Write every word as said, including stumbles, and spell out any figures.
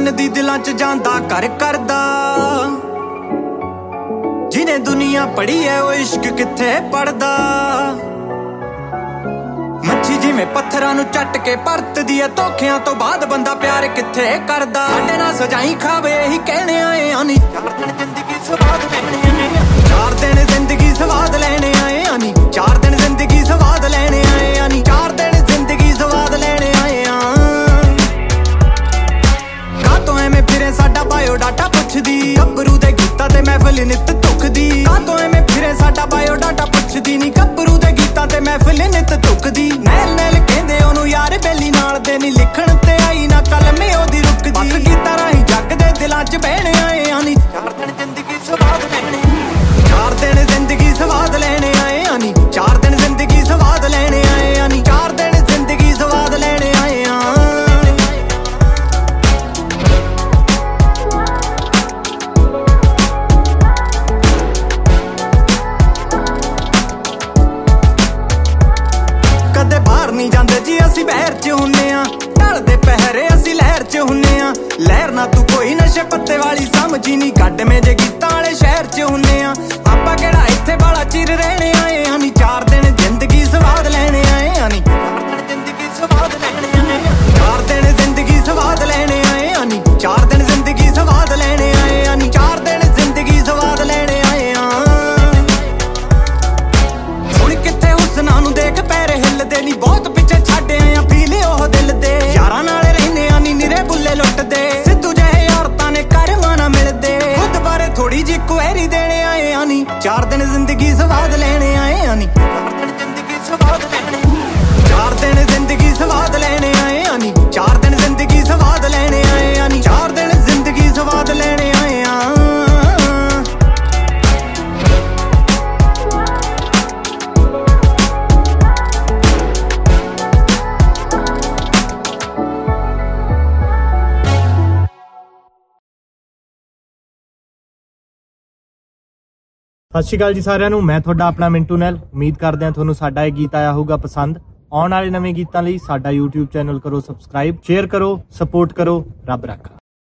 मन दी दिलां च जांदा कर करदा जिन्हें दुनिया पढ़ी है वो इश्क किथे पढ़दा मच्छी जिवें पत्थरां नूं चट के परतदी है धोखियां तो बाद बंदा प्यार किथे करदा साडे नाल सजाई खावे ही कहने आए आनी चार दिन जिंदगी स्वाद लेने आए आनी चार दिन जिंदगी स्वाद लेने आए आनी चार दिन जिंदगी स्वाद लेने आए आ तो एवें फिरे साडा बायोडाटा पुछदी गब्बरू दे गीतां ते महफिल नित धुखदी तो एवें फिरे साडा बायोडाटा पुछदी नी गब्बरू दे गीतां ते महफिल नित धुखदी नैल नैल कहंदे ओनू यार बेली नाल दे नी लिखण ते आई ना कलमे ओदी रुकदी बस गीतां राहीं जग दे दिलां च बहने आए आनी चार दिन जिंदगी स्वाद लेने चार दिन जिंदगी स्वाद लेने आए आनी चार दिन जिंदगी स्वाद लेने आए आनी चार दिन जिंदगी स्वाद लेने आए आ कदे बाहर नहीं जांदे जी असी बहर च हुन्ने आ ढलदे पहरे असी लहर च हुन्ने आ लहर ना तू कोई नशे पत्ते वाली समझी नहीं गड्ड में जे गीतां वाले शहर च हुन्ने आ आपां केड़ा इत्थे बाला चिर रहने आए आनी चार दिन जिंदगी स्वाद लेने आए आनी जिंदगी स्वाद लेने आए चार दिन जिंदगी स्वाद लेने आए आनी चार दिन जिंदगी स्वाद लेने आए आनी चार दिन जिंदगी स्वाद लेने आए आ हुण किथे हुस्नां नूं देख पैर हिलदे नी बहुत पिछे छड्ड आए आ फील ओह दिल दे यारां नाल रहने आ नी निरे बुल्ले लुੱਟਦੇ सिद्धू जहे औरतां ने करमां ना मिलदे खुद बारे थोड़ी जी क्वेरी देने आए आनी चार दिन जिंदगी स्वाद लेने आए आनी चार दिन जिंदगी स्वाद लेने चार दिन जिंदगी स्वाद लेने आए आनी चार दिन जिंदगी स्वाद लेने आए आनी चार दिन जिंदगी स्वाद लेने आए आ सत श्री अकाल जी सारिਆਂ ਨੂੰ मैं ਤੁਹਾਡਾ ਆਪਣਾ ਮਿੰਟੂ ਨੈਲ उम्मीद ਕਰਦੇ ਹਾਂ ਤੁਹਾਨੂੰ ਸਾਡਾ ਇਹ ਗੀਤ ਆਇਆ ਹੋਊਗਾ ਪਸੰਦ ਆਉਣ ਵਾਲੇ ਨਵੇਂ ਗੀਤਾਂ ਲਈ ਸਾਡਾ YouTube ਚੈਨਲ ਕਰੋ ਸਬਸਕ੍ਰਾਈਬ ਸ਼ੇਅਰ ਕਰੋ ਸਪੋਰਟ ਕਰੋ ਰੱਬ ਰੱਖਾ।